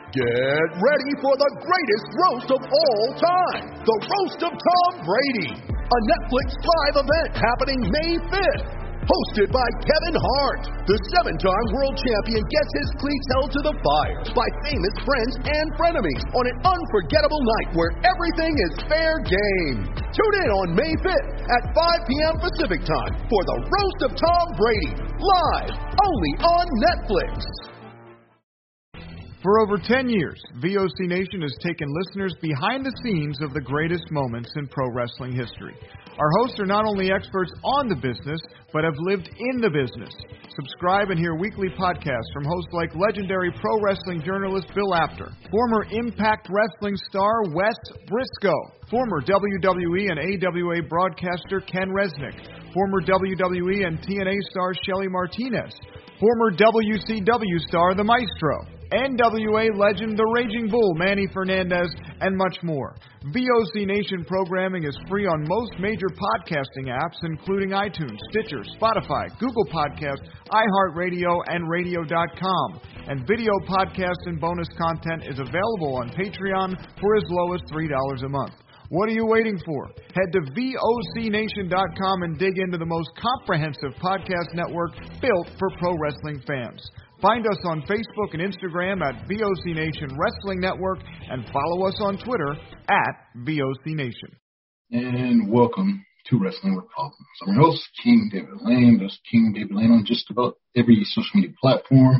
Get ready for the greatest roast of all time, the Roast of Tom Brady, a Netflix live event happening May 5th. Hosted by Kevin Hart, the 7-time world champion gets his cleats held to the fire by famous friends and frenemies on an unforgettable night where everything is fair game. Tune in on May 5th at 5 p.m. Pacific time for the Roast of Tom Brady, live only on Netflix. For over 10 years, VOC Nation has taken listeners behind the scenes of the greatest moments in pro wrestling history. Our hosts are not only experts on the business, but have lived in the business. Subscribe and hear weekly podcasts from hosts like legendary pro wrestling journalist Bill Apter, former Impact Wrestling star Wes Briscoe, former WWE and AWA broadcaster Ken Resnick, former WWE and TNA star Shelly Martinez, former WCW star The Maestro, NWA legend The Raging Bull Manny Fernandez, and much more. VOC Nation programming is free on most major podcasting apps, including iTunes, Stitcher, Spotify, Google Podcasts, iHeartRadio, and Radio.com. And video podcasts and bonus content is available on Patreon for as low as $3 a month. What are you waiting for? Head to VOCNation.com and dig into the most comprehensive podcast network built for pro wrestling fans. Find us on Facebook and Instagram at VOC Nation Wrestling Network and follow us on Twitter at VOC Nation. And welcome to Wrestling with Problems. I'm your host, King David Lane. That's King David Lane on just about every social media platform.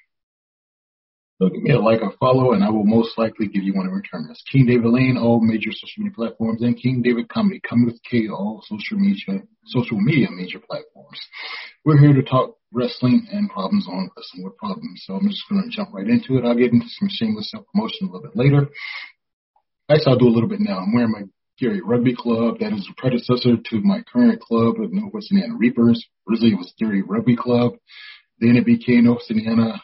So give me a like or follow, and I will most likely give you one in return. That's King David Lane, all major social media platforms, and King David Comedy, coming with K, all social media major platforms. We're here to talk wrestling and problems on Wrestling with Problems. So I'm just going to jump right into it. I'll get into some shameless self-promotion a little bit later. Actually, I'll do a little bit now. I'm wearing my Gary Rugby Club. That is a predecessor to my current club of Northwest Indiana Reapers. Originally, it was Gary Rugby Club. Then it became Northwest Indiana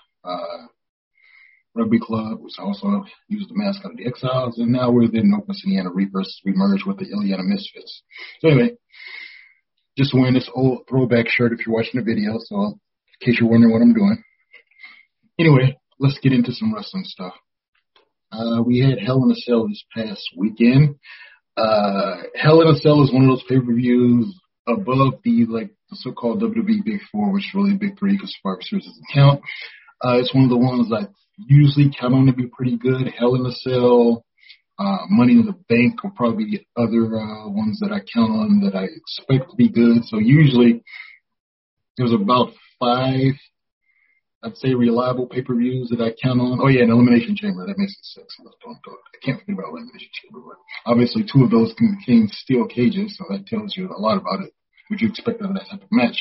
Rugby Club, which also used the mascot of the Exiles. And now we're the Northwest Indiana Reapers. We merged with the Indiana Misfits. So anyway, just wearing this old throwback shirt if you're watching the video, so in case you're wondering what I'm doing. Anyway, let's get into some wrestling stuff. We had Hell in a Cell this past weekend. Hell in a Cell is one of those pay-per-views above the so-called WWE Big Four, which is really Big Three because Survivor Series doesn't count. It's one of the ones I usually count on to be pretty good. Hell in a Cell, Money in the Bank will probably be other ones that I count on that I expect to be good. So usually there's about 5, I'd say, reliable pay-per-views that I count on. Oh, yeah, and Elimination Chamber. That makes it 6. I can't forget about Elimination Chamber. But obviously 2 of those contain steel cages, so that tells you a lot about it, what you expect out of that type of match.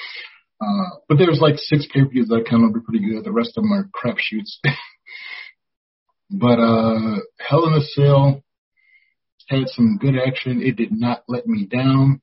But there's 6 pay-per-views that I count on to be pretty good. The rest of them are crapshoots. But Hell in a Cell had some good action. It did not let me down.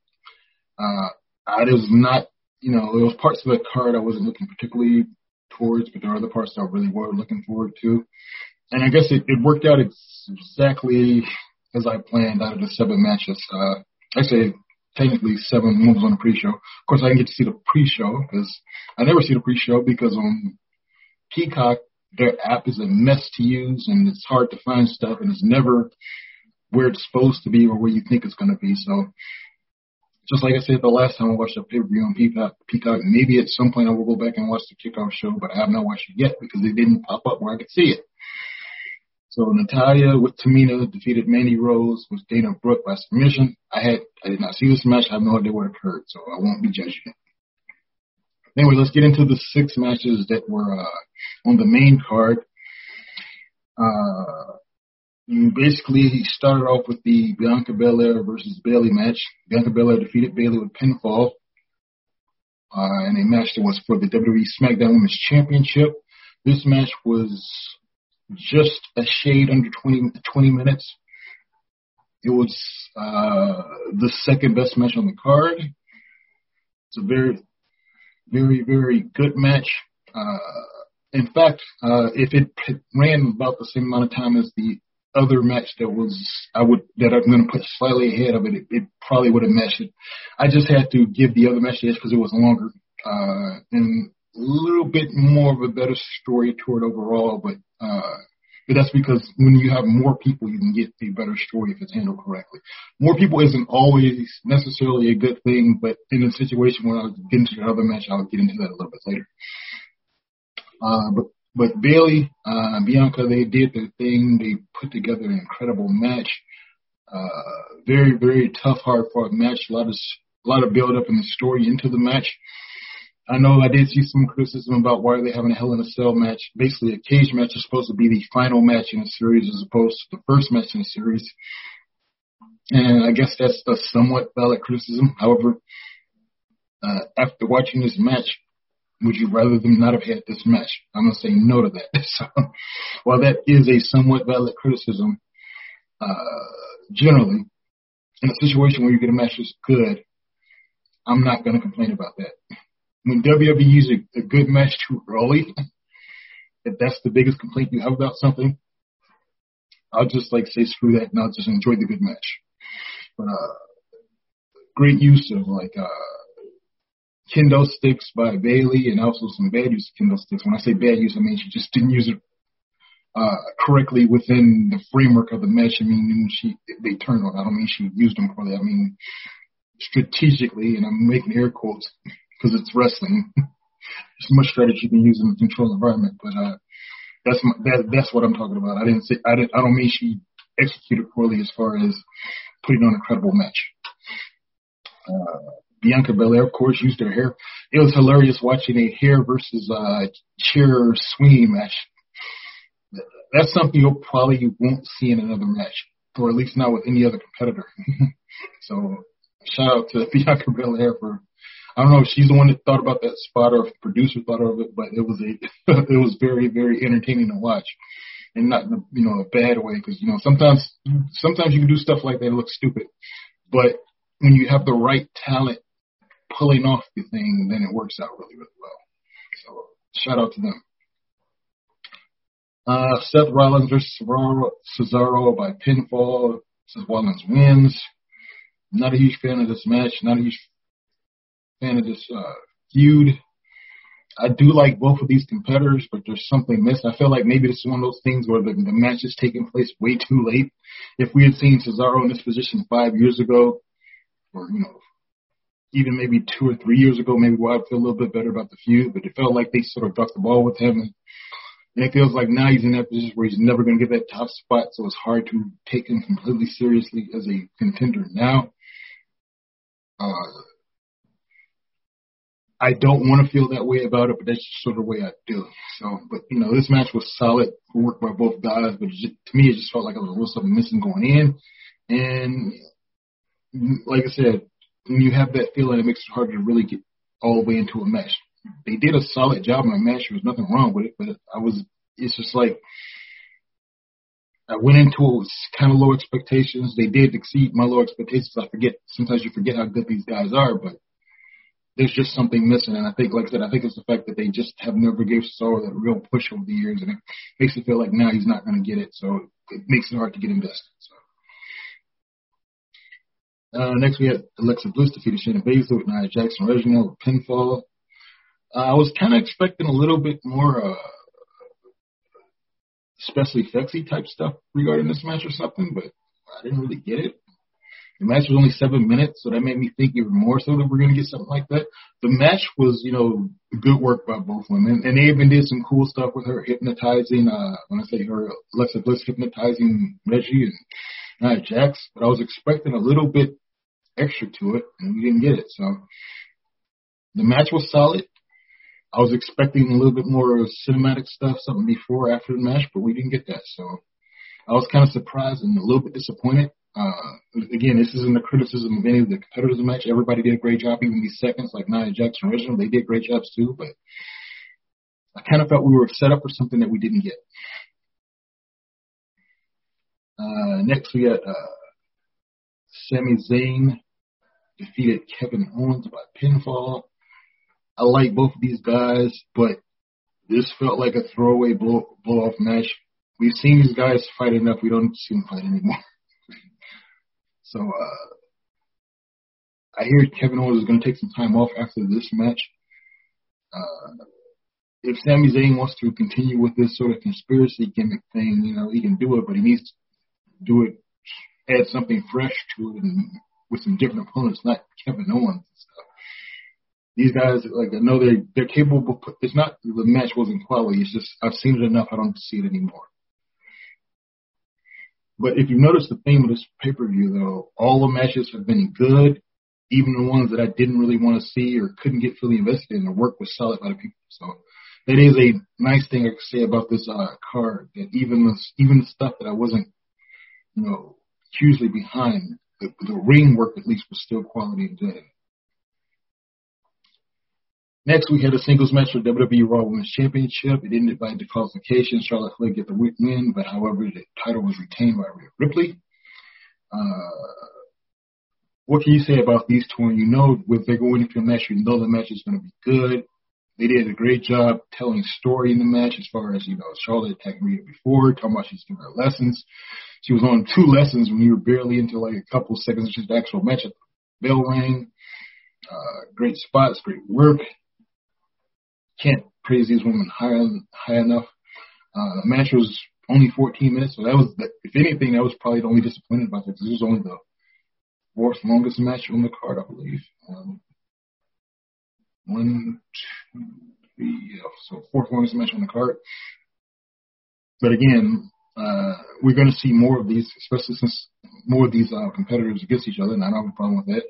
It was not, there was parts of the card I wasn't looking particularly towards, but there are other parts that I really were looking forward to. And I guess it worked out exactly as I planned out of the 7 matches. Actually, technically 7 moves on the pre-show. Of course, I didn't get to see the pre-show because I never see the pre-show because on Peacock, their app is a mess to use and it's hard to find stuff and it's never where it's supposed to be or where you think it's going to be. So just like I said the last time I watched a pay-per-view on Peacock, maybe at some point I will go back and watch the kickoff show, but I have not watched it yet because it didn't pop up where I could see it. So Natalya with Tamina defeated Mandy Rose with Dana Brooke by submission. I did not see this match. I have no idea what occurred, so I won't be judging it. Anyway, let's get into the 6 matches that were on the main card. You basically started off with the Bianca Belair versus Bayley match. Bianca Belair defeated Bayley with pinfall in a match that was for the WWE SmackDown Women's Championship. This match was just a shade under 20 minutes. It was the second best match on the card. It's a very, very, very good match. In fact, if it ran about the same amount of time as the other match that I'm going to put slightly ahead of it, it probably would have matched it. I just had to give the other match the edge because it was longer and a little bit more of a better story to it overall. But But that's because when you have more people, you can get a better story if it's handled correctly. More people isn't always necessarily a good thing, but in a situation where I was getting to the other match, I'll get into that a little bit later. But Bayley, Bianca, they did their thing. They put together an incredible match. Very, very tough, hard-fought match. A lot of build-up in the story into the match. I know I did see some criticism about why are they having a Hell in a Cell match. Basically, a cage match is supposed to be the final match in a series as opposed to the first match in a series. And I guess that's a somewhat valid criticism. However, after watching this match, would you rather them not have had this match? I'm going to say no to that. So, while that is a somewhat valid criticism, generally, in a situation where you get a match that's good, I'm not going to complain about that. When WWE uses a good match too early, if that's the biggest complaint you have about something, I'll just say screw that and I'll just enjoy the good match. But great use of kendo sticks by Bayley and also some bad use of kendo sticks. When I say bad use, I mean she just didn't use it correctly within the framework of the match. I mean they turned on. I don't mean she used them poorly. I mean strategically, and I'm making air quotes because it's wrestling. There's much strategy you can use in a controlled environment, but that's what I'm talking about. I don't mean she executed poorly as far as putting on a credible match. Bianca Belair, of course, used her hair. It was hilarious watching a hair versus chair swinging match. That's something you probably won't see in another match, or at least not with any other competitor. So shout out to Bianca Belair for, I don't know if she's the one that thought about that spot or if the producer thought of it, but it was very, very entertaining to watch, and not in a bad way, because sometimes you can do stuff like that and look stupid, but when you have the right talent pulling off the thing, then it works out really, really well. So shout out to them. Seth Rollins versus Cesaro by pinfall. Seth Rollins wins. Not a huge fan of this match. Not a huge fan of this feud. I do like both of these competitors, but there's something missing. I feel like maybe this is one of those things where the match is taking place way too late. If we had seen Cesaro in this position 5 years ago, or even maybe 2 or 3 years ago, maybe I'd feel a little bit better about the feud. But it felt like they sort of dropped the ball with him, and it feels like now he's in that position where he's never going to get that top spot, so it's hard to take him completely seriously as a contender now. I don't want to feel that way about it, but that's just sort of the way I do. So, but this match was solid, worked by both guys, but to me, it just felt like there was a little something missing going in. And like I said, when you have that feeling, it makes it hard to really get all the way into a match. They did a solid job in my match. There was nothing wrong with it, but it's just like I went into it with kind of low expectations. They did exceed my low expectations. Sometimes you forget how good these guys are, but there's just something missing. And I think, like I said, it's the fact that they just have never gave Cesaro that real push over the years, and it makes it feel like now he's not going to get it. So it makes it hard to get invested. So. Next, we had Alexa Bliss defeated Shayna Baszler with Nia Jax and Reginald with pinfall. I was kind of expecting a little bit more special effectsy type stuff regarding this match or something, but I didn't really get it. The match was only 7 minutes, so that made me think even more so that we're going to get something like that. The match was, good work by both women, and they even did some cool stuff with her hypnotizing, Alexa Bliss hypnotizing Reggie and Nia Jax, but I was expecting a little bit extra to it, and we didn't get it. So the match was solid. I was expecting a little bit more cinematic stuff, something before or after the match, but we didn't get that. So I was kind of surprised and a little bit disappointed. Again, this isn't a criticism of any of the competitors in the match. Everybody did a great job, even these seconds, like Nia Jax and Reginald. They did great jobs too, but I kind of felt we were set up for something that we didn't get. Next, we got Sami Zayn defeated Kevin Owens by pinfall. I like both of these guys, but this felt like a throwaway blow-off match. We've seen these guys fight enough. We don't see them fight anymore. So I hear Kevin Owens is going to take some time off after this match. if Sami Zayn wants to continue with this sort of conspiracy gimmick thing, he can do it, but he needs to do it, add something fresh to it, and with some different opponents, not Kevin Owens and stuff. These guys, I know they're capable. It's not the match wasn't quality. It's just I've seen it enough. I don't see it anymore. But if you notice the theme of this pay-per-view, though, all the matches have been good, even the ones that I didn't really want to see or couldn't get fully invested in. The work was solid by the people. So that is a nice thing I can say about this card. That even the stuff that I wasn't, hugely behind, the ring work at least was still quality and good. Next, we had a singles match for WWE Raw Women's Championship. It ended by disqualification. Charlotte Flair get the win, but however, the title was retained by Rhea Ripley. What can you say about these two? And if they're going into a match, the match is going to be good. They did a great job telling story in the match as far as, Charlotte attacked Rhea before, talking about she's giving her lessons. She was on 2 lessons when you were barely into a couple of seconds into the actual match. The bell rang. Great spots, great work. Can't praise these women high enough. The match was only 14 minutes, so if anything, that was probably the only disappointed about it because it was only the 4th longest match on the card, I believe. 4th longest match on the card. But again, we're going to see more of these, especially since more of these competitors against each other, and I don't have a problem with that.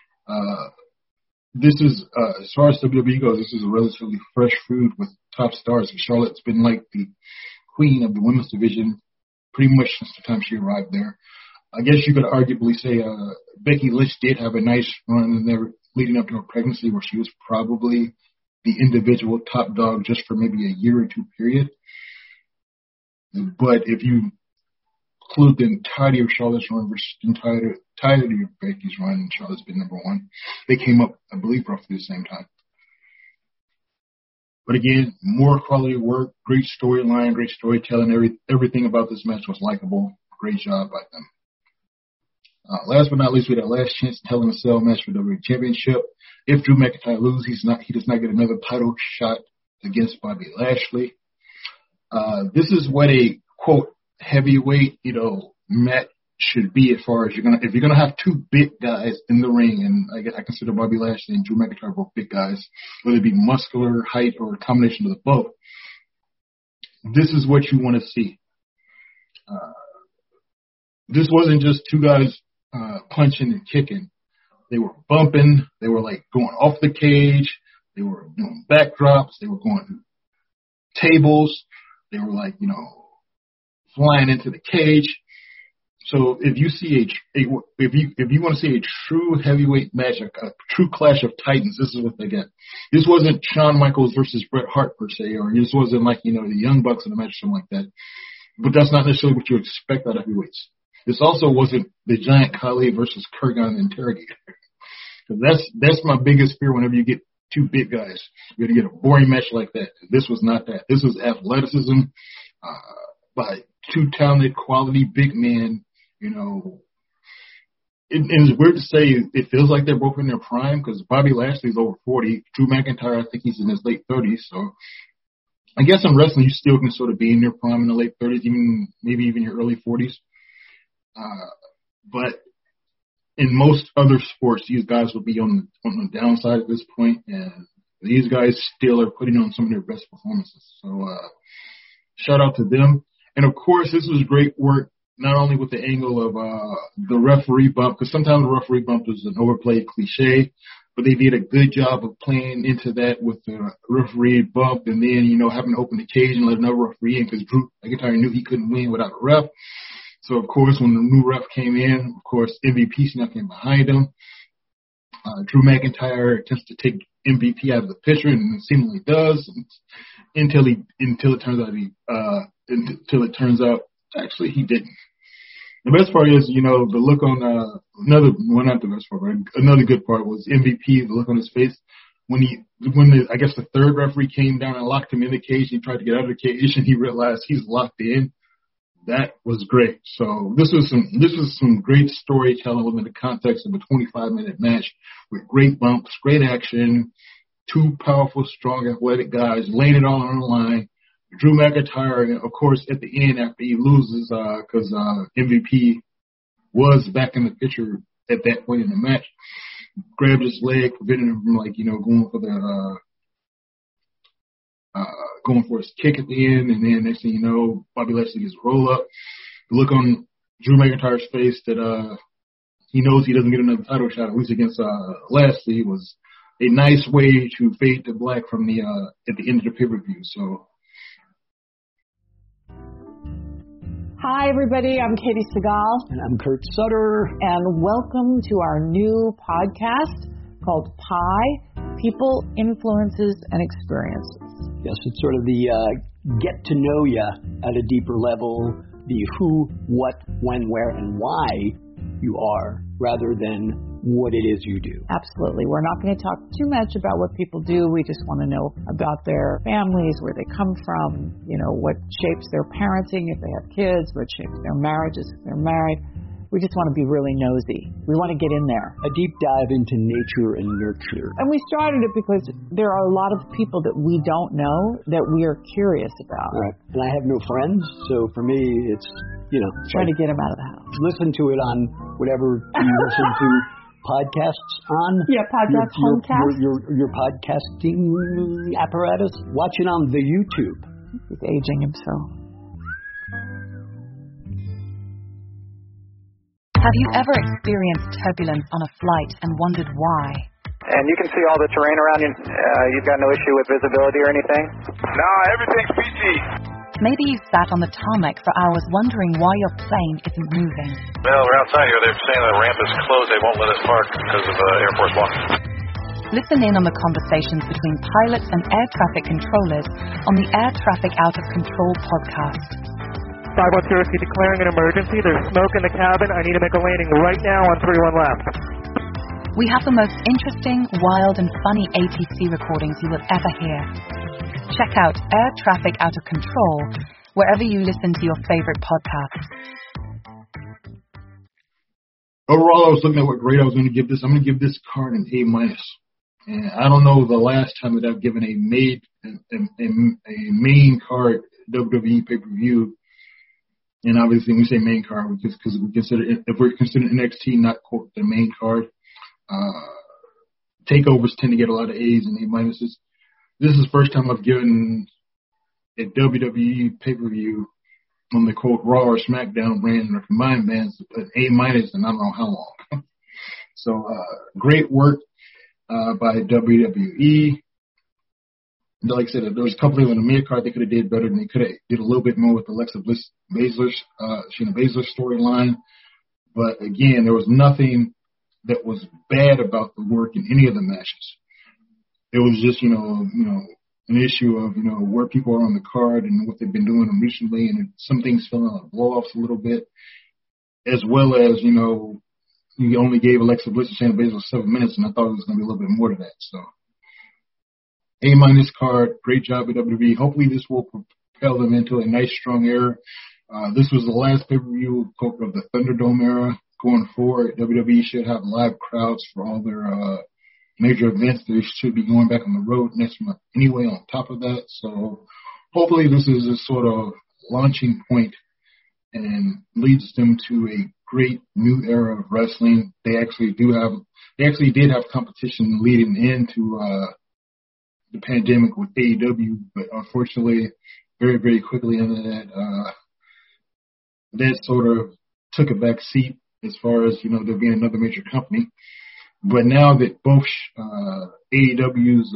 This is, as far as WWE goes, this is a relatively fresh food with top stars. Charlotte's been like the queen of the women's division pretty much since the time she arrived there. I guess you could arguably say Becky Lynch did have a nice run in there leading up to her pregnancy where she was probably the individual top dog just for maybe a year or 2 period. But if you include the entirety of Charlotte's run versus the entirety of Becky's run, and Charlotte's been number 1. They came up, I believe, roughly the same time. But again, more quality work, great storyline, great storytelling. Everything about this match was likable. Great job by them. Last but not least, we had our last chance to Hell in a Cell match for the WWE Championship. If Drew McIntyre loses, he does not get another title shot against Bobby Lashley. This is what a quote heavyweight, match should be as far as if you're gonna have 2 big guys in the ring, and I consider Bobby Lashley and Drew McIntyre both big guys, whether it be muscular, height, or a combination of the both. This is what you want to see. This wasn't just 2 guys punching and kicking. They were bumping. They were going off the cage. They were doing backdrops. They were going through tables. They were flying into the cage. So if you see if you want to see a true heavyweight match, a true clash of titans, this is what they get. This wasn't Shawn Michaels versus Bret Hart per se, or this wasn't the Young Bucks in a match or something like that. But that's not necessarily what you expect out of heavyweights. This also wasn't the Giant Khali versus Kurgan the Interrogator. That's my biggest fear whenever you get 2 big guys. You're going to get a boring match like that. This was not that. This was athleticism by 2 talented, quality big men. It's weird to say it feels like they're both in their prime because Bobby Lashley's over 40. Drew McIntyre, I think he's in his late 30s. So I guess in wrestling, you still can sort of be in your prime in the late 30s, maybe even your early 40s. But in most other sports, these guys will be on the downside at this point, and these guys still are putting on some of their best performances. So shout out to them. And of course, this was great work, not only with the angle of the referee bump, because sometimes the referee bump is an overplayed cliche, but they did a good job of playing into that with the referee bump, and then having to open the cage and let another referee in because Drew McIntyre knew he couldn't win without a ref. So, of course, when the new ref came in, of course, MVP snuck in behind him. Drew McIntyre attempts to take MVP out of the picture, and seemingly does, until it turns out actually he didn't. The best part is, the look on another good part was MVP, the look on his face when I guess the 3rd referee came down and locked him in the cage. He tried to get out of the cage, and he realized he's locked in. That was great. So this was some great storytelling within the context of a 25-minute match with great bumps, great action, two powerful, strong, athletic guys, laying it all on the line. Drew McIntyre, of course, at the end after he loses, because MVP was back in the picture at that point in the match, grabbed his leg, preventing him from, going for that, going for his kick at the end. And then next thing you know, Bobby Lashley gets a roll up. The look on Drew McIntyre's face that he knows he doesn't get another title shot, at least against Lashley, was a nice way to fade to black from the at the end of the pay-per-view. So. Hi, everybody. I'm Katie Segal. And I'm Kurt Sutter. And welcome to our new podcast called PIE, People, Influences, and Experiences. Yes, it's sort of the get to know you at a deeper level, the who, what, when, where, and why you are, rather than what it is you do. Absolutely. We're not going to talk too much about what people do. We just want to know about their families, where they come from, what shapes their parenting if they have kids, what shapes their marriages if they're married. We just want to be really nosy. We want to get in there. A deep dive into nature and nurture. And we started it because there are a lot of people that we don't know that we are curious about. Right. And I have no friends, so for me, it's, trying to get them out of the house. Listen to it on whatever you listen to podcasts on. Yeah, podcast, homecast. Your podcasting apparatus. Watch it on the YouTube. He's aging himself. Have you ever experienced turbulence on a flight and wondered why? And you can see all the terrain around you. You've got no issue with visibility or anything? No, everything's PG. Maybe you sat on the tarmac for hours wondering why your plane isn't moving. Well, we're outside here. They're saying the ramp is closed. They won't let us park because of Air Force One. Listen in on the conversations between pilots and air traffic controllers on the Air Traffic Out of Control podcast. 510, declaring an emergency. There's smoke in the cabin. I need to make a landing right now on 31 left. We have the most interesting, wild, and funny ATC recordings you will ever hear. Check out Air Traffic Out of Control wherever you listen to your favorite podcasts. Overall, I was looking at what grade I was going to give this. I'm going to give this card an A-. And I don't know the last time that I've given a main card WWE pay-per-view. And obviously, when we say main card, because we consider if we're considering NXT not quote the main card, takeovers tend to get a lot of A's and A-. This is the first time I've given a WWE pay-per-view on the quote Raw or SmackDown brand or combined bands an A- and I don't know how long. So great work by WWE. Like I said, there was a couple of on the mid card they could have did better, and they could have did a little bit more with Alexa Bliss, Shayna Baszler's storyline. But again, there was nothing that was bad about the work in any of the matches. It was just, an issue of, where people are on the card and what they've been doing recently, and some things feeling like blow-offs a little bit, as well as, you only gave Alexa Bliss and Shayna Baszler 7 minutes, and I thought it was going to be a little bit more to that. So. A- card, great job at WWE. Hopefully this will propel them into a nice, strong era. This was the last pay-per-view of the Thunderdome era. Going forward, WWE should have live crowds for all their major events. They should be going back on the road next month anyway on top of that. So hopefully this is a sort of launching point and leads them to a great new era of wrestling. They actually did have competition leading into the pandemic with AEW, but unfortunately, very, very quickly into that, that sort of took a back seat as far as, there being another major company. But now that both AEW's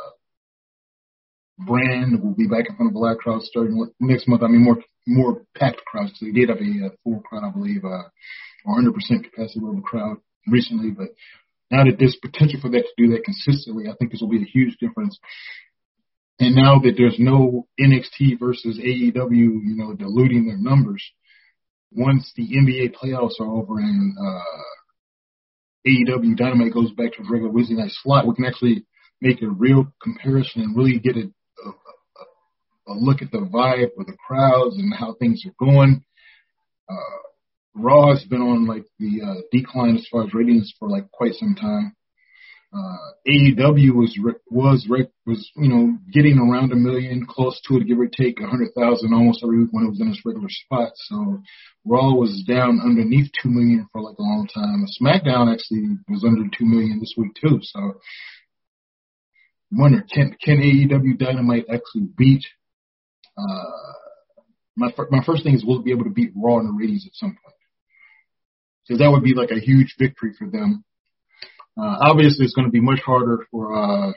brand will be back in front of black crowds starting next month, more packed crowds. So they did have a full crowd, I believe, or 100% capacity of the crowd recently, but now that there's potential for that to do that consistently, I think this will be a huge difference. And now that there's no NXT versus AEW, diluting their numbers, once the NBA playoffs are over and AEW Dynamite goes back to its regular Wednesday night slot, we can actually make a real comparison and really get a look at the vibe of the crowds and how things are going. Raw has been on the decline as far as ratings for quite some time. AEW was getting around 1 million, close to it, give or take 100,000 almost every week when it was in its regular spot. So Raw was down underneath 2 million for like a long time. SmackDown actually was under 2 million this week too. So I wonder, can AEW Dynamite actually beat? My first thing is, will it be able to beat Raw in the ratings at some point? Because that would be like a huge victory for them. Obviously, it's going to be much harder for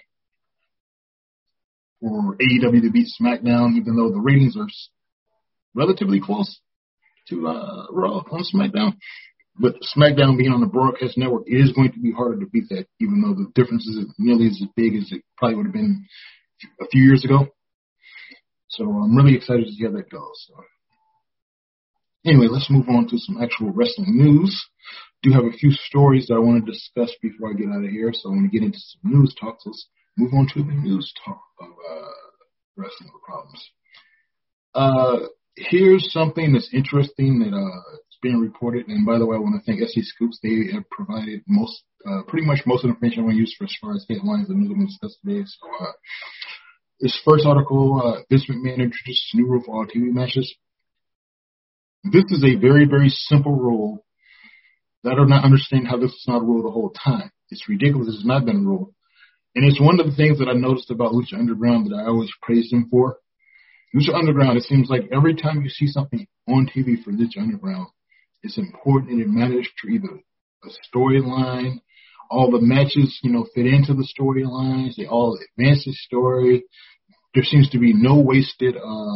AEW to beat SmackDown, even though the ratings are relatively close to Raw on SmackDown. But SmackDown being on the broadcast network, it is going to be harder to beat that, even though the difference isn't nearly as big as it probably would have been a few years ago. So I'm really excited to see how that goes. So, anyway, let's move on to some actual wrestling news. Do have a few stories that I want to discuss before I get out of here, so I'm going to get into some news talk. So let's move on to the news talk of Wrestling with Problems. Here's something that's interesting that is being reported, and by the way, I want to thank SC Scoops. They have provided pretty much most of the information I want to use for as far as headlines and news I'm going to discuss today. So this first article, Vince McMahon introduces a new rule for all TV matches. This is a very, very simple rule. I do not understand how this is not a rule the whole time. It's ridiculous. It's not been a rule. And it's one of the things that I noticed about Lucha Underground that I always praised him for. Lucha Underground, it seems like every time you see something on TV for Lucha Underground, it's important and it matters to either a storyline, all the matches, fit into the storylines, they all advance the story. There seems to be no wasted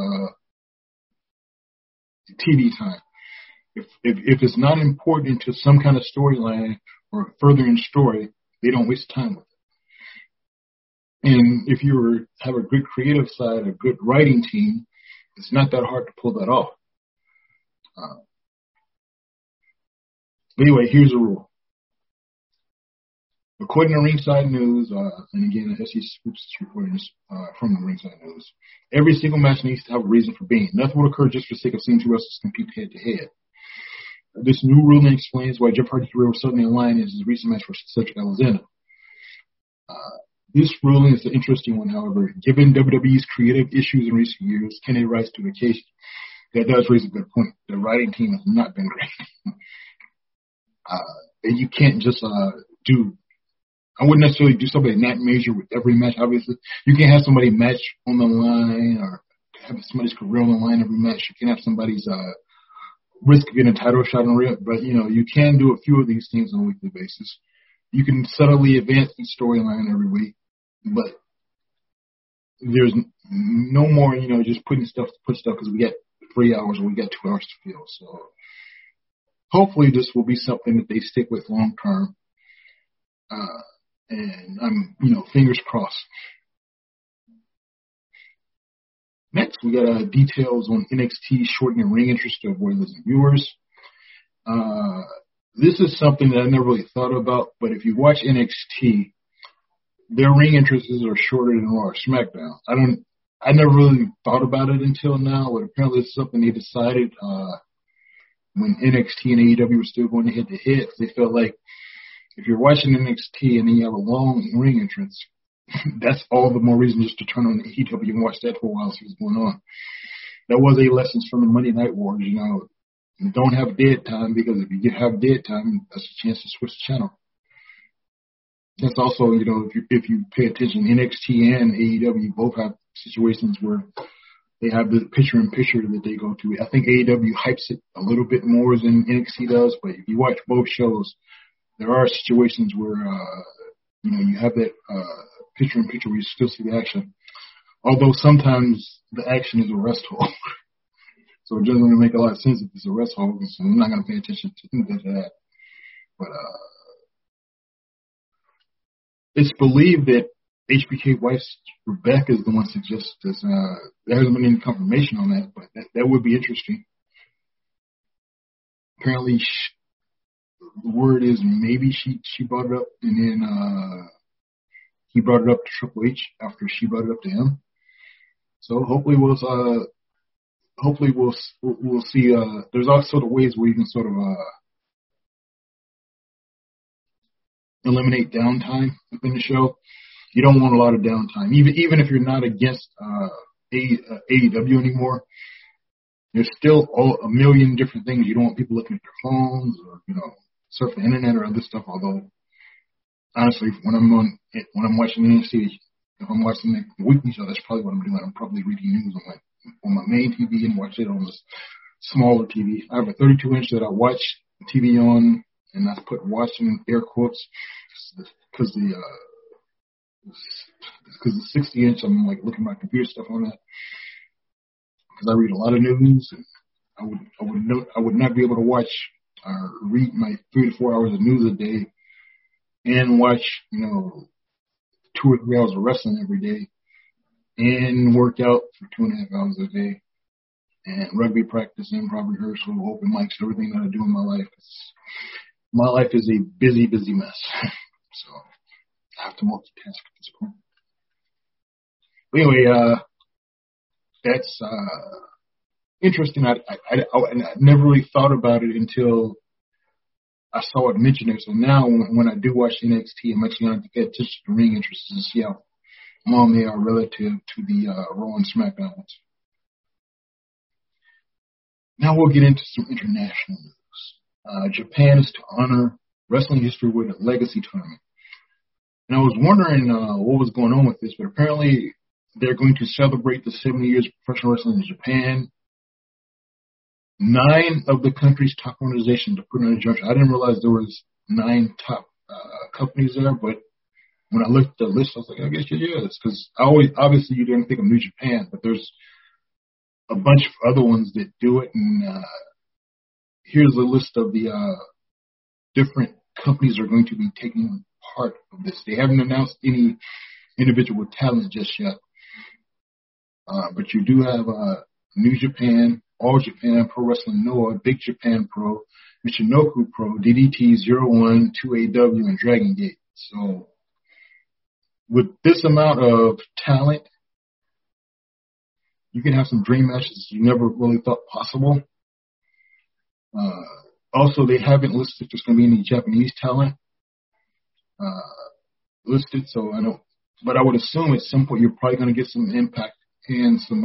TV time. If it's not important to some kind of storyline or furthering story, they don't waste time with it. And if you have a good creative side, a good writing team, it's not that hard to pull that off. Anyway, here's a rule. According to Ringside News, and again, SC Scoops is reporting this from the Ringside News, every single match needs to have a reason for being. Nothing will occur just for the sake of seeing two wrestlers compete head-to-head. This new ruling explains why Jeff Hardy's career was suddenly aligned in his recent match for Cedric Alexander. This ruling is an interesting one, however. Given WWE's creative issues in recent years, can they rise to the occasion? That does raise a good point. The writing team has not been great. You can't just I wouldn't necessarily do something that major with every match, obviously. You can't have somebody match on the line or have somebody's career on the line every match. You can't have somebody's risk of getting a title shot on real, but you can do a few of these things on a weekly basis. You can subtly advance the storyline every week, but there's no more, just put stuff because we got 3 hours or we got 2 hours to fill. So hopefully this will be something that they stick with long term. And I'm, fingers crossed. Next, we got details on NXT shortening ring interest to avoid losing viewers. This is something that I never really thought about, but if you watch NXT, their ring interests are shorter than Raw or SmackDown. I never really thought about it until now, but apparently it's something they decided when NXT and AEW were still going head-to-head. They felt like if you're watching NXT and then you have a long ring entrance, that's all the more reason just to turn on the AEW and watch that for a while, see what's going on. That was a lesson from the Monday Night Wars, don't have dead time, because if you have dead time, that's a chance to switch the channel. That's also, if you pay attention, NXT and AEW both have situations where they have the picture-in-picture that they go to. I think AEW hypes it a little bit more than NXT does, but if you watch both shows, there are situations where, you have that picture-in-picture where you still see the action. Although sometimes the action is a rest hold. So it doesn't really make a lot of sense if it's a rest hold, so I'm not going to pay attention to that. But it's believed that HBK wife's Rebecca is the one suggested this. There hasn't been any confirmation on that, but that would be interesting. Apparently, the word is maybe she brought it up, and then he brought it up to Triple H after she brought it up to him. So hopefully we'll see. There's all sort of ways where you can sort of eliminate downtime within the show. You don't want a lot of downtime, even if you're not against AEW anymore. There's still a million different things. You don't want people looking at their phones or surf the internet or other stuff. Although honestly, when I'm watching NXT, if I'm watching the weekly show, that's probably what I'm doing. I'm probably reading news on my main TV and watch it on this smaller TV. I have a 32-inch that I watch TV on, and I put watching in air quotes because the 60-inch, I'm like looking at my computer stuff on that because I read a lot of news, and I would not be able to watch or read my 3 to 4 hours of news a day and watch 2 or 3 hours of wrestling every day and work out for 2.5 hours a day and rugby practice, improv rehearsal, open mics, everything that I do in my life. My life is a busy, busy mess. So I have to multitask at this point. But anyway, that's interesting. I never really thought about it until I saw it mentioned there. So now when I do watch NXT, I'm actually going to get just the ring interest to see how long they are relative to the Raw and SmackDown ones. Now we'll get into some international news. Japan is to honor wrestling history with a legacy tournament. And I was wondering what was going on with this, but apparently they're going to celebrate the 70 years of professional wrestling in Japan. 9 of the country's top organizations are putting on a junction. I didn't realize there was 9 top companies there, but when I looked at the list, I was like, I guess it is, because obviously you didn't think of New Japan, but there's a bunch of other ones that do it, and here's a list of the different companies that are going to be taking part of this. They haven't announced any individual talent just yet, but you do have New Japan, All Japan, Pro Wrestling Noah, Big Japan Pro, Michinoku Pro, DDT, 01, 2AW, and Dragon Gate. So with this amount of talent, you can have some dream matches you never really thought possible. Also, they haven't listed if there's going to be any Japanese talent listed, so I don't. But I would assume at some point you're probably going to get some Impact and some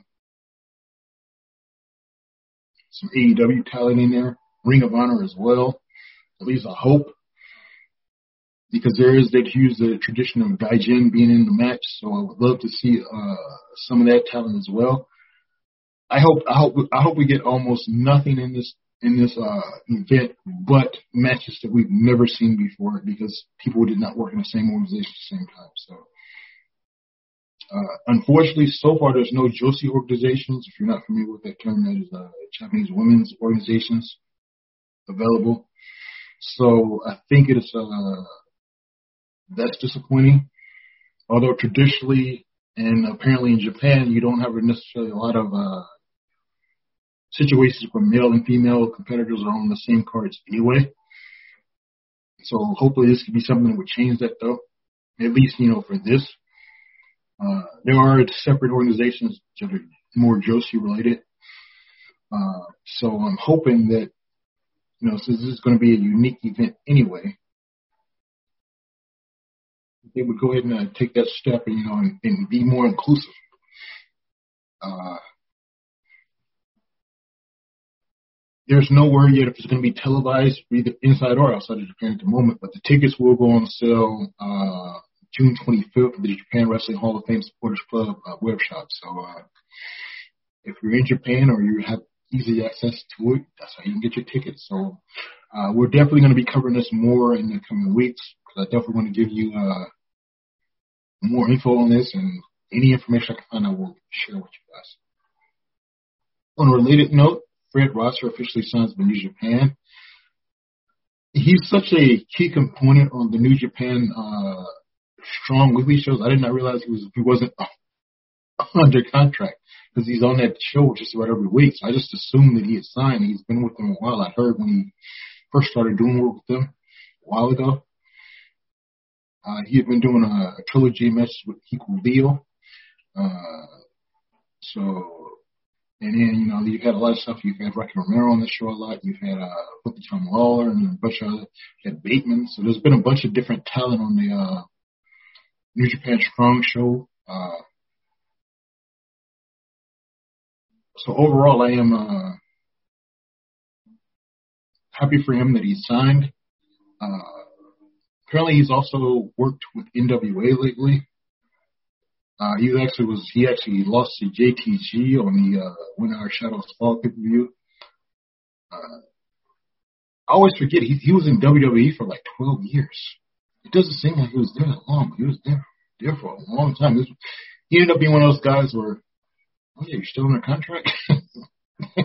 AEW talent in there, Ring of Honor as well. At least I hope, because there is that huge tradition of Gaijin being in the match, so I would love to see some of that talent as well. I hope we get almost nothing in this event but matches that we've never seen before, because people did not work in the same organization at the same time. So unfortunately, so far there's no Joshi organizations. If you're not familiar with that term, that is Japanese women's organizations available. So I think it is that's disappointing. Although traditionally and apparently in Japan, you don't have necessarily a lot of situations where male and female competitors are on the same cards anyway. So hopefully this could be something that would change that, though. At least, for this. There are separate organizations that are more Joshi related. So I'm hoping that, since this is going to be a unique event anyway, they would go ahead and take that step and, and be more inclusive. There's no word yet if it's going to be televised either inside or outside of Japan at the moment, but the tickets will go on sale June 25th at the Japan Wrestling Hall of Fame Supporters Club web shop. So if you're in Japan or you have easy access to it, that's how you can get your tickets. So we're definitely going to be covering this more in the coming weeks, because I definitely want to give you more info on this, and any information I can find I will share with you guys. On a related note, Fred Rosser officially signs with New Japan. He's such a key component on the New Japan Strong weekly shows. I did not realize he wasn't under contract, because he's on that show just about every week. So I just assumed that he had signed. He's been with them a while. I heard when he first started doing work with them a while ago. He had been doing a trilogy match with Equal Deal. So And then, you've had a lot of stuff. You've had Rocky Romero on the show a lot. You've had Booker T. Lawler and a bunch of other. You had Bateman. So there's been a bunch of different talent on the New Japan Strong show. So overall, I am happy for him that he signed. Apparently, he's also worked with NWA lately. He actually lost to JTG on the When Our Shadows Fall pay-per-view. I always forget he was in WWE for like 12 years. It doesn't seem like he was there that long, but he was there for a long time. He ended up being one of those guys where, oh yeah, you're still under contract. Of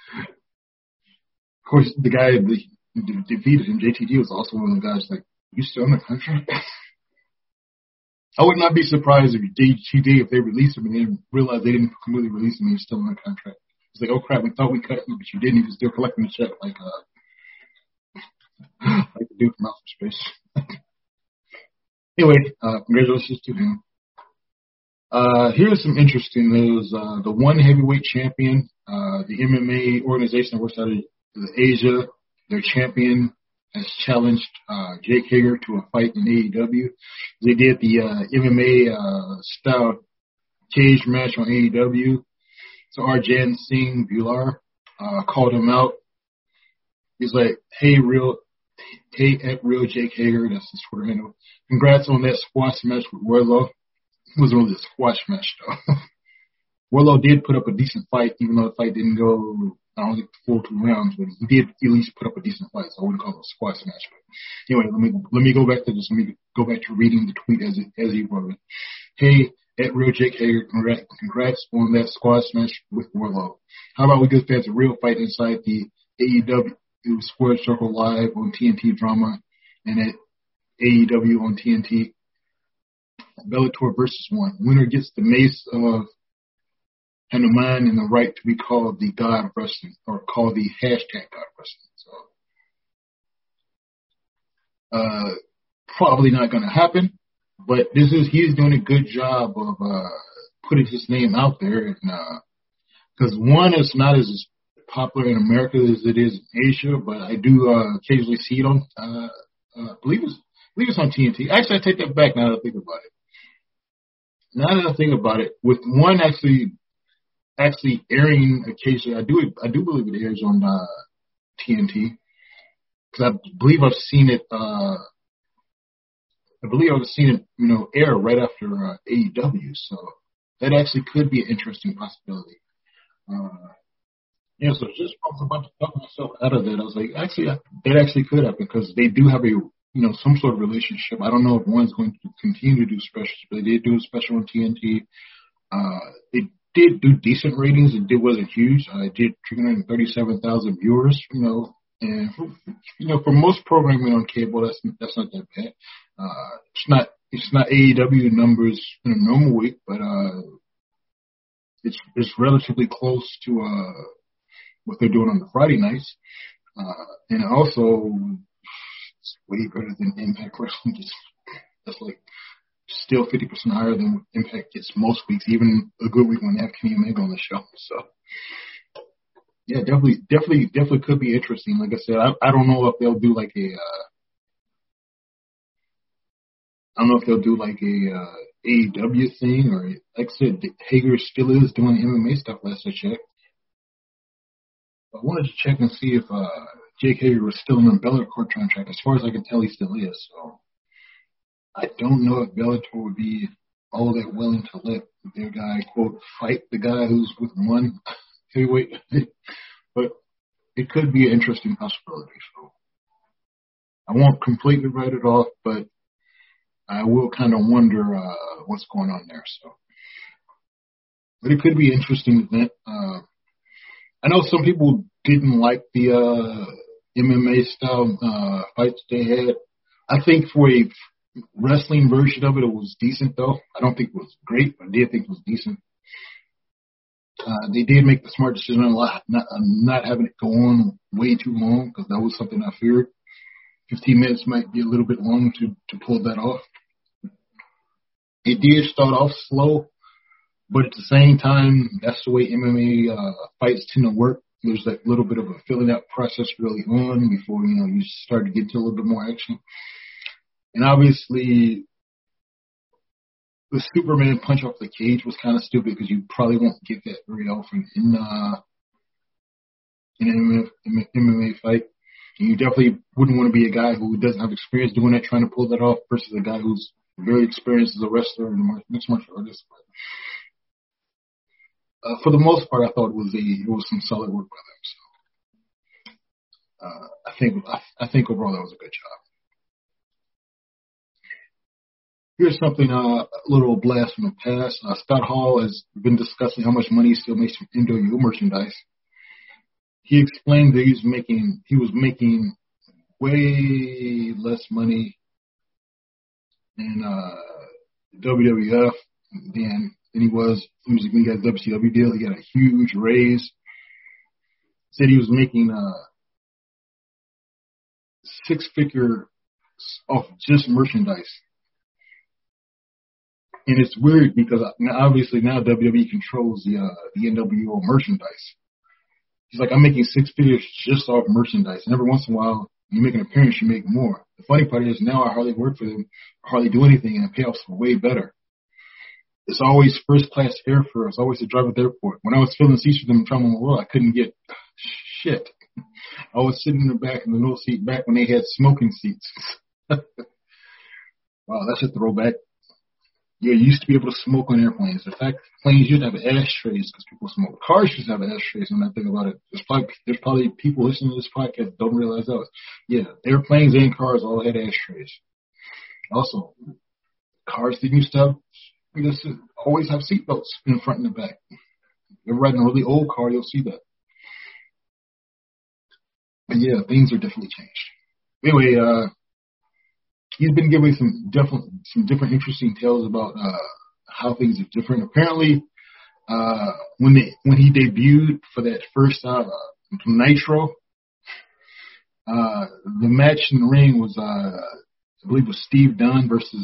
course, the guy that defeated him, JTG, was also one of the guys like, you still under contract? I would not be surprised if if they released him and then realized they didn't completely release him and he's still under contract. It's like, oh crap, we thought we cut him, but you didn't. He was still collecting the check like the dude from Outer Space. Anyway, congratulations to him. Here's some interesting news. The one heavyweight champion, the MMA organization that works out of Asia, their champion has challenged Jake Hager to a fight in AEW. They did the MMA style cage match on AEW. So Arjan Singh Bular called him out. He's like, hey, at real Jake Hager, that's his Twitter handle. Congrats on that squash match with Wardlow. It wasn't really a squash match, though. Wardlow did put up a decent fight, even though the fight didn't go, I don't think, the full 2 rounds, but he did at least put up a decent fight, so I wouldn't call it a squash match. But anyway, let me go back to this. Let me go back to reading the tweet as he wrote it. Hey, at real Jake Hager, congrats on that squash match with Wardlow. How about we give fans a real fight inside the AEW Squared Circle Live on TNT Drama and at AEW on TNT. Bellator versus 1. Winner gets the mace of Hanuman and the right to be called the God of Wrestling, or called the hashtag God of Wrestling. So, probably not going to happen, but he's doing a good job of putting his name out there, and because one, it's not as popular in America as it is in Asia, but I do occasionally see it on, I believe it's on TNT. Actually, I take that back now that I think about it. Now that I think about it, with one actually airing occasionally, I do believe it airs on TNT, because I believe I've seen it. Air right after AEW. So that actually could be an interesting possibility. So just I was about to talk myself out of that. I was like, actually, that actually could happen, because they do have some sort of relationship. I don't know if one's going to continue to do specials, but they did do a special on TNT. They did do decent ratings. It wasn't huge. It did 337,000 viewers, and for most programming on cable, that's not that bad. It's not AEW numbers in a normal week, but it's relatively close to what they're doing on the Friday nights, and also it's way better than Impact Wrestling. That's like still 50% higher than what Impact gets most weeks, even a good week when they have Kenny Omega on the show. So yeah, definitely could be interesting. Like I said, I don't know if they'll do like a AEW thing, or like I said, Hager still is doing MMA stuff last I checked. I wanted to check and see if Jake Hager was still in a Bellator contract. As far as I can tell, he still is. So I don't know if Bellator would be all that willing to let their guy, quote, fight the guy who's with one heavyweight. But it could be an interesting possibility. So I won't completely write it off, but I will kind of wonder what's going on there. So, but it could be an interesting event. I know some people didn't like the MMA style fights they had. I think for a wrestling version of it, it was decent though. I don't think it was great, but I did think it was decent. They did make the smart decision on not having it go on way too long, because that was something I feared. 15 minutes might be a little bit long to pull that off. It did start off slow, But at the same time, that's the way MMA fights tend to work. There's that little bit of a filling out process early on before, you start to get to a little bit more action. And obviously, the Superman punch off the cage was kind of stupid because you probably won't get that very often in an MMA fight. And you definitely wouldn't want to be a guy who doesn't have experience doing that, trying to pull that off, versus a guy who's very experienced as a wrestler and mixed martial artist. For the most part, I thought it was some solid work by them. So I think overall that was a good job. Here's something, a little blast from the past. Scott Hall has been discussing how much money he still makes from NWO merchandise. He explained that he was making way less money in WWF than he was when he got a WCW deal. He got a huge raise. Said he was making six-figure off just merchandise. And it's weird because obviously now WWE controls the NWO merchandise. He's like, I'm making six figures just off merchandise. And every once in a while, you make an appearance, you make more. The funny part is now I hardly work for them, hardly do anything, and the payoffs are way better. It's always first class airfare. It's always a drive at the airport. When I was filling seats for them traveling the world, I couldn't get shit. I was sitting in the back in the middle seat back when they had smoking seats. Wow, that's a throwback. Yeah, you used to be able to smoke on airplanes. In fact, planes used to have ashtrays because people smoke. Cars used to have ashtrays when I think about it. There's probably people listening to this podcast that don't realize that. Yeah, airplanes and cars all had ashtrays. Also, cars didn't used to have, always have seatbelts in the front and the back. If you're riding a really old car, you'll see that. But yeah, things are definitely changed. Anyway, he's been giving some different interesting tales about how things are different. Apparently, when he debuted for that first Nitro, the match in the ring was I believe it was Steve Dunn versus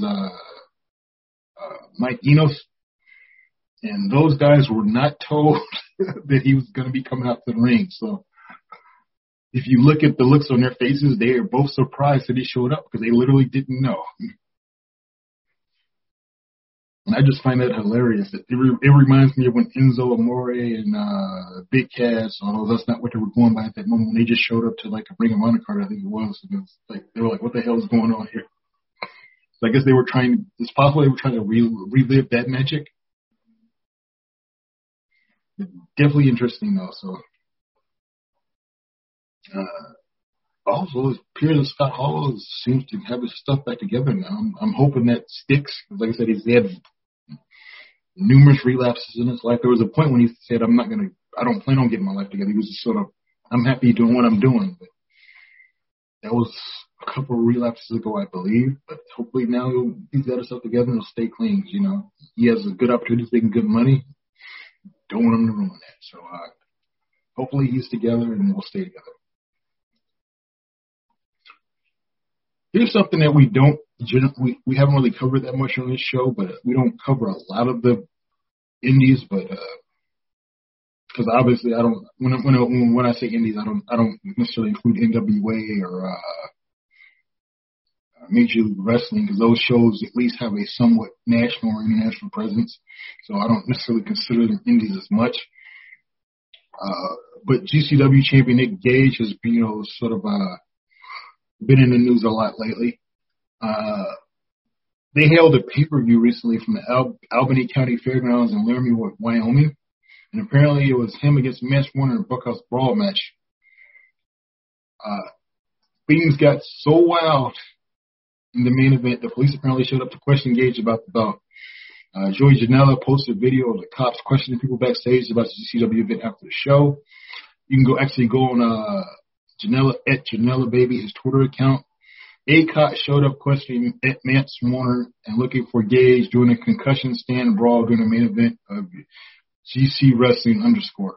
Mike Enos, and those guys were not told that he was going to be coming out to the ring. So if you look at the looks on their faces, they are both surprised that he showed up because they literally didn't know. And I just find that hilarious. It reminds me of when Enzo Amore and Big Cass, although that's not what they were going by at that moment, when they just showed up to like a Ring of Honor card, I think it was. And it was like, they were like, what the hell is going on here? So I guess it's possible they were trying to relive that magic. Definitely interesting though, so. Also, it appears that Scott Hall seems to have his stuff back together now. I'm hoping that sticks. Like I said, he's had numerous relapses in his life. There was a point when he said, I don't plan on getting my life together. He was just sort of, I'm happy doing what I'm doing. But that was a couple of relapses ago, I believe. But hopefully now he's got his stuff together and he'll stay clean. He has a good opportunity, making good money. Don't want him to ruin that. So hopefully he's together and we'll stay together. Here's something that we haven't really covered that much on this show, but we don't cover a lot of the indies, but because obviously I don't when I say indies, I don't necessarily include NWA or Major League Wrestling, because those shows at least have a somewhat national or international presence, so I don't necessarily consider them indies as much. But GCW champion Nick Gage has been, sort of been in the news a lot lately. They held a pay-per-view recently from the Albany County Fairgrounds in Laramie, Wyoming, and apparently it was him against Mance Warner in a Buckhouse Brawl match. Things got so wild in the main event, the police apparently showed up to question Gage about the bout. Joey Janela posted a video of the cops questioning people backstage about the GCW event after the show. You can go on Janela Baby, his Twitter account. ACOT showed up questioning Mance Warner and looking for Gage during a concussion stand brawl during the main event of GC Wrestling _.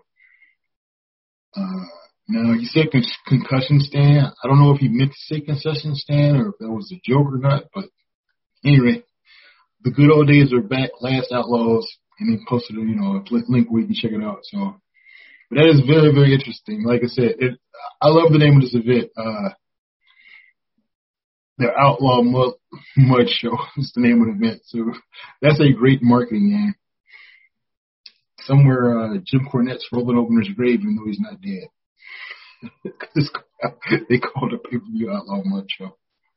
Now, he said concussion stand. I don't know if he meant to say concession stand or if that was a joke or not, but anyway, the good old days are back. Last Outlaws and they posted a link where you can check it out. So, but that is very, very interesting. Like I said, I love the name of this event. The Outlaw Mud Show is the name of the event. So that's a great marketing game. Somewhere Jim Cornette's rolling over his grave even though he's not dead. They called it pay-per-view Outlaw Mud Show.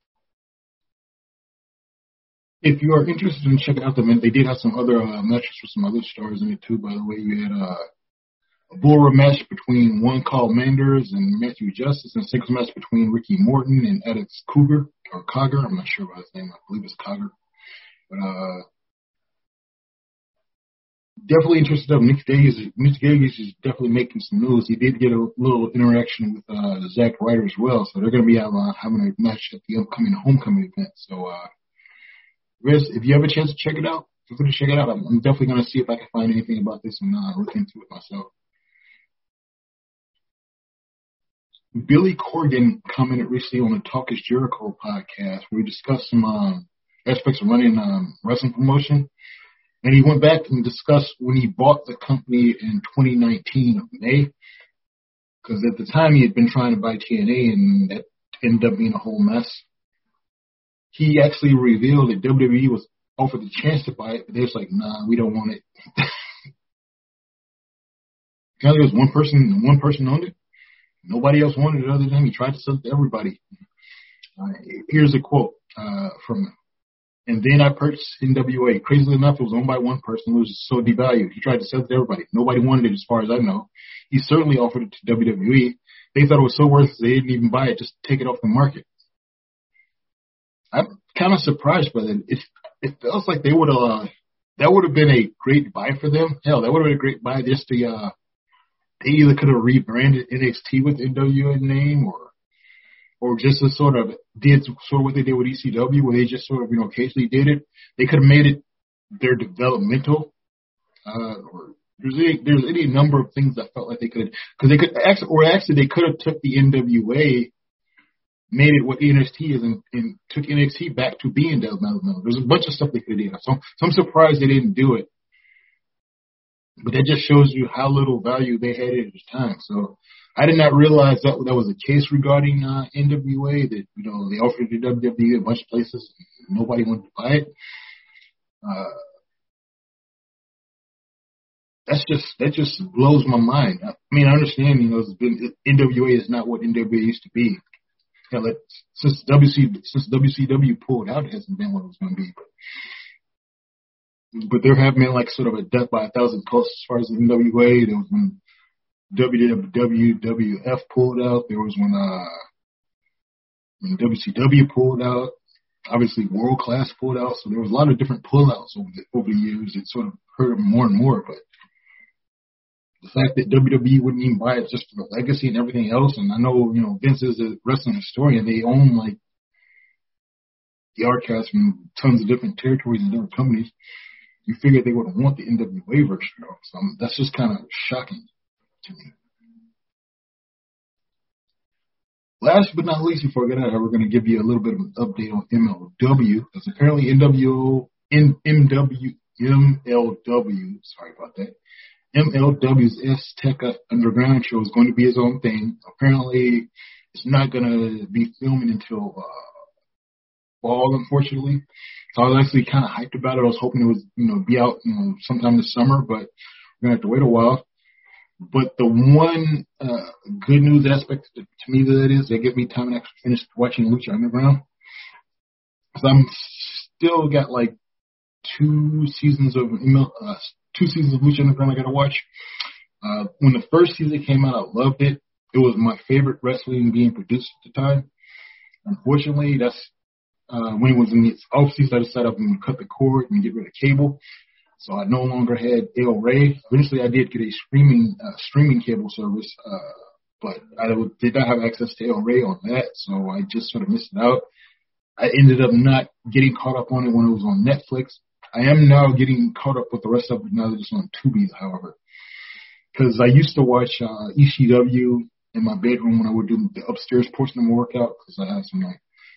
If you are interested in checking out the event, they did have some other matches for some other stars in it too. By the way, you had a bull rope match between one called Manders and Matthew Justice, and a singles match between Ricky Morton and Alex Cougar or Cogger. I'm not sure about his name. I believe it's Cogger. But definitely interested in Nick Gage is definitely making some news. He did get a little interaction with Zack Ryder as well, so they're going to be having a match at the upcoming Homecoming event. So, if you have a chance to check it out, feel free to check it out. I'm definitely going to see if I can find anything about this and look into it myself. Billy Corgan commented recently on the Talk is Jericho podcast where he discussed some aspects of running wrestling promotion. And he went back and discussed when he bought the company in 2019 of May, because at the time he had been trying to buy TNA and that ended up being a whole mess. He actually revealed that WWE was offered the chance to buy it, but they was like, nah, we don't want it. Apparently there was one person owned it. Nobody else wanted it other than him. He tried to sell it to everybody. Here's a quote from him. And then I purchased NWA. Crazily enough, it was owned by one person who was so devalued. He tried to sell it to everybody. Nobody wanted it as far as I know. He certainly offered it to WWE. They thought it was so worthless they didn't even buy it, just take it off the market. I'm kind of surprised by that. It feels like they would have, that would have been a great buy for them. Hell, that would have been a great buy just to, they either could have rebranded NXT with NWA name or just to sort of what they did with ECW where they just sort of, occasionally did it. They could have made it their developmental, or there's any number of things I felt like they could, because they could actually they could have took the NWA, made it what NXT is, and took NXT back to being developmental. There's a bunch of stuff they could have done. So I'm surprised they didn't do it. But that just shows you how little value they had at the time. So I did not realize that was the case regarding NWA, that, they offered it to WWE a bunch of places and nobody wanted to buy it. That just blows my mind. I mean, I understand, NWA is not what NWA used to be. Since WCW pulled out, it hasn't been what it was going to be. But there have been sort of a death by 1,000 cuts as far as the NWA. There was when WWF pulled out. There was when WCW pulled out. Obviously, World Class pulled out. So there was a lot of different pullouts over the years. It sort of hurt them more and more. But the fact that WWE wouldn't even buy it just for the legacy and everything else, and I know, Vince is a wrestling historian. They own, the archives from tons of different territories and different companies. You figure they would want the NWA version, though. So that's just kind of shocking to me. Last but not least, before I get out of here, we're going to give you a little bit of an update on MLW, because apparently MLW's Azteca Underground show is going to be his own thing. Apparently, it's not going to be filming until fall, unfortunately. So I was actually kind of hyped about it. I was hoping it would, be out, sometime this summer, but we're going to have to wait a while. But the one good news aspect to me that is, they give me time to actually finish watching Lucha Underground. So I'm still got 2 seasons of Lucha Underground I got to watch. When the first season came out, I loved it. It was my favorite wrestling being produced at the time. Unfortunately, that's when it was in its off season, I decided I'm going to cut the cord and get rid of cable. So I no longer had El Rey. Eventually, I did get a streaming cable service, but I did not have access to El Rey on that, so I just sort of missed it out. I ended up not getting caught up on it when it was on Netflix. I am now getting caught up with the rest of it now that it's on Tubi, however, because I used to watch ECW in my bedroom when I would do the upstairs portion of my workout, because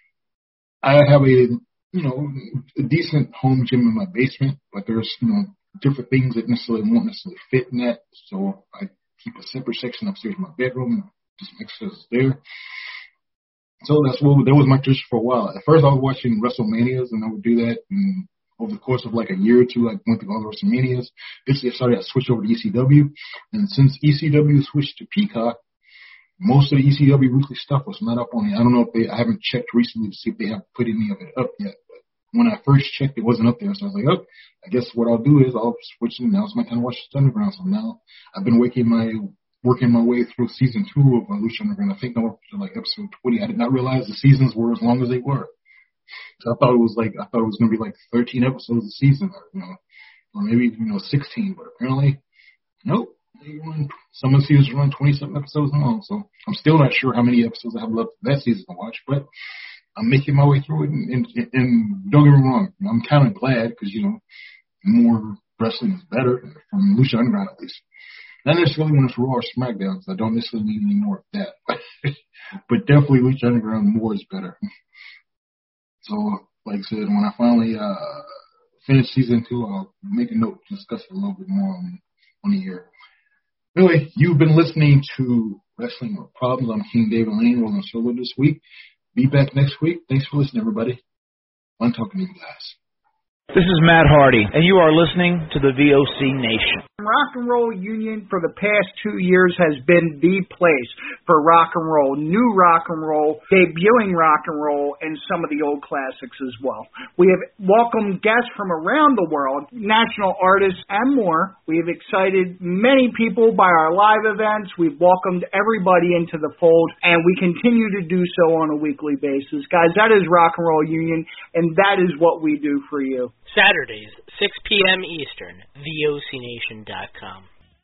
I have a decent home gym in my basement, but there's, different things that won't necessarily fit in that. So I keep a separate section upstairs in my bedroom, just some extras there. So that was my tradition for a while. At first I was watching WrestleManias, and I would do that, and over the course of like a year or two, I went through all the WrestleManias. Basically, I switched over to ECW, and since ECW switched to Peacock, most of the ECW weekly stuff was not up on it. I don't know if I haven't checked recently to see if they have put any of it up yet. But when I first checked, it wasn't up there. So I was like, oh, I guess what I'll do is I'll switch them. Now it's my time to watch Underground. So now I've been working my way through season 2 of Lucha Underground. I think I'm up to like episode 20. I did not realize the seasons were as long as they were. So I thought it was going to be like 13 episodes a season, or maybe 16. But apparently, nope. Some of the seasons run 20-something episodes long, so I'm still not sure how many episodes I have left that season to watch, but I'm making my way through it, and don't get me wrong, I'm kind of glad, because, more wrestling is better, from Lucha Underground at least. Not necessarily when it's Raw or SmackDown, because I don't necessarily need any more of that, but definitely Lucha Underground more is better. So, like I said, when I finally finish season 2, I'll make a note to discuss it a little bit more on the air. Anyway, you've been listening to Wrestling with Problems. I'm King David Lane, rolling solo this week. Be back next week. Thanks for listening, everybody. I'm talking to you guys. This is Matt Hardy, and you are listening to the VOC Nation. Rock and Roll Union for the past 2 years has been the place for rock and roll, new rock and roll, debuting rock and roll, and some of the old classics as well. We have welcomed guests from around the world, national artists, and more. We have excited many people by our live events. We've welcomed everybody into the fold, and we continue to do so on a weekly basis. Guys, that is Rock and Roll Union, and that is what we do for you. Saturdays, 6 p.m. Eastern, VOCNation.com.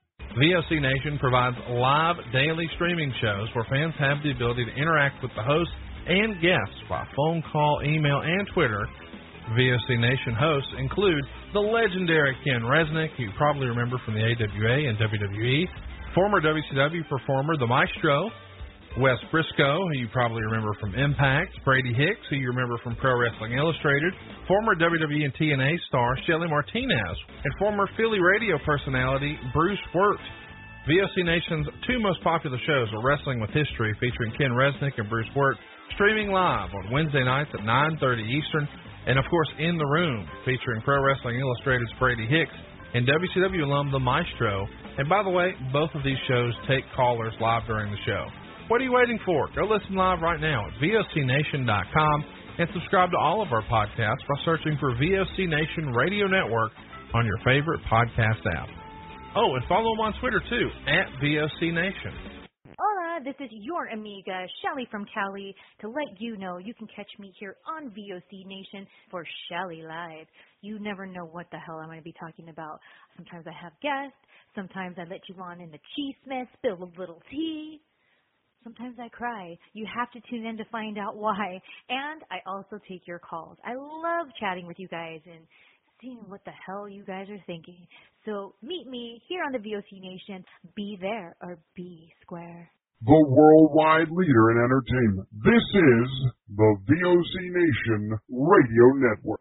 VOC Nation provides live daily streaming shows where fans have the ability to interact with the hosts and guests by phone call, email, and Twitter. VOC Nation hosts include the legendary Ken Resnick, who you probably remember from the AWA and WWE, former WCW performer The Maestro, Wes Briscoe, who you probably remember from Impact, Brady Hicks, who you remember from Pro Wrestling Illustrated, former WWE and TNA star Shelly Martinez, and former Philly radio personality Bruce Wirt. VOC Nation's 2 most popular shows are Wrestling with History, featuring Ken Resnick and Bruce Wirt, streaming live on Wednesday nights at 9:30 Eastern, and of course In the Room, featuring Pro Wrestling Illustrated's Brady Hicks and WCW alum The Maestro. And by the way, both of these shows take callers live during the show. What are you waiting for? Go listen live right now at VOCNation.com and subscribe to all of our podcasts by searching for VOC Nation Radio Network on your favorite podcast app. Oh, and follow them on Twitter, too, at VOC Nation. Hola, this is your amiga, Shelly from Cali, to let you know you can catch me here on VOC Nation for Shelly Live. You never know what the hell I'm going to be talking about. Sometimes I have guests. Sometimes I let you on in the cheese, spill a little tea. Sometimes I cry. You have to tune in to find out why. And I also take your calls. I love chatting with you guys and seeing what the hell you guys are thinking. So meet me here on the VOC Nation. Be there or be square. The worldwide leader in entertainment. This is the VOC Nation Radio Network.